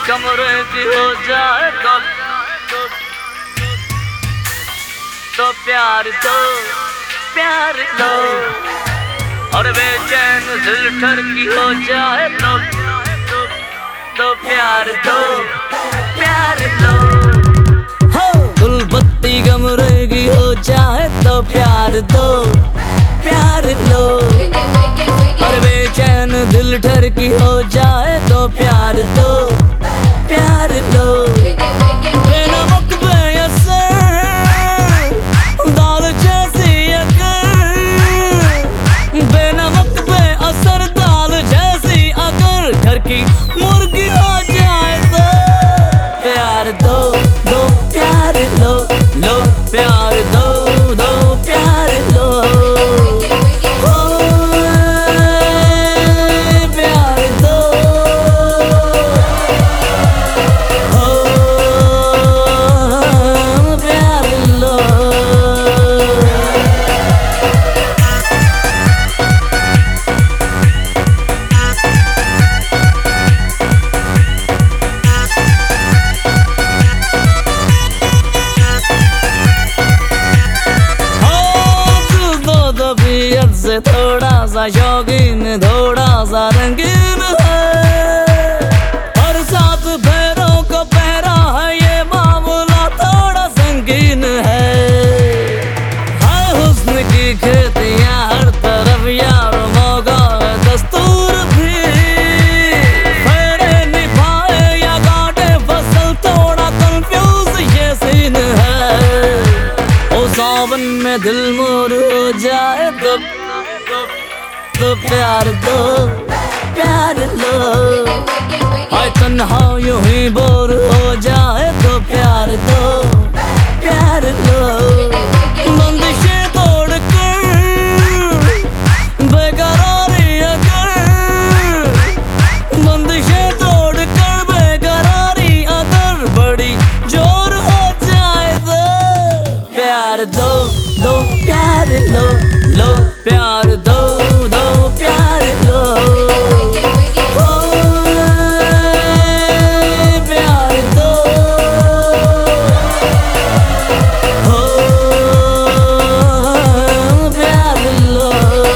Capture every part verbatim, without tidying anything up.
कमरे की हो जाए तो तो प्यार दो प्यार लो, और बेचैन दिल ठरकी हो जाए तो तो प्यार दो प्यार लो। हो गुलबत्ती कमरे की हो जाए तो प्यार दो प्यार लो, और बेचैन दिल ठरकी हो जाए तो प्यार दो प्यार लो। बेनमक बेअसर दाल जैसी अगर, बेनमक बेअसर दाल जैसी अगर घर की मुर्गी हो जाए तो प्यार दो दो प्यार लो लो प्यार दो दो प्यार लो। से थोड़ा सा शौकीन थोड़ा सा रंगीन है, और साथ पैरों को पैरा है ये मामला थोड़ा संगीन है। हाय हुस्न की खेतियां हर तरफ यार मौका है दस्तूर भी, फेरे निभाए या काटे फसल थोड़ा कंफ्यूज ये सीन है। ओ सावन में दिल मोर हो जाए तो तो प्यार दो प्यार लो, हाय तन्हा यूं ही बोर हो जाए तो प्यार दो प्यार लो। बंदिशें तोड़ कर बेकरारी अगर, बंदिशें तोड़ कर बेकरारी अगर बड़ी जोर हो जाए तो प्यार दो दो प्यार लो लो प्यार दो दो प्यार लो। प्यार दो हो प्यार लो।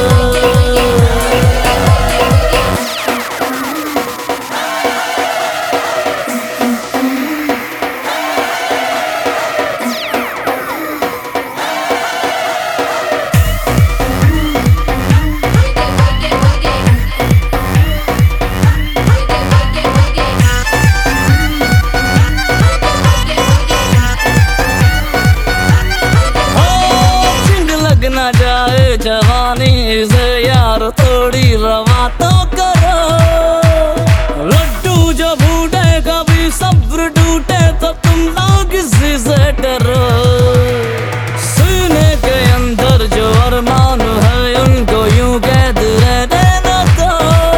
ना जाए जवानी से यार थोड़ी रवा तो करो, लड्डू जो फूटे कभी सब्र टूटे तो तुम लोग इसी से डरो। सीने के अंदर जो अरमान है उनको यूं कैद रहने न दो,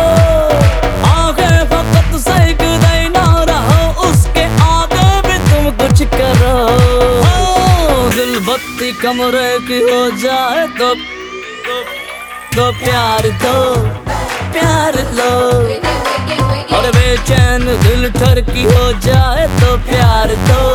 आंखें फकत सेक देना रहो उसके आगे भी तुम कुछ करो। दिल बत्ती कमरे की हो जाए तो तो प्यार दो प्यार लो, और बेचैन दिल ठरकी हो जाए तो प्यार दो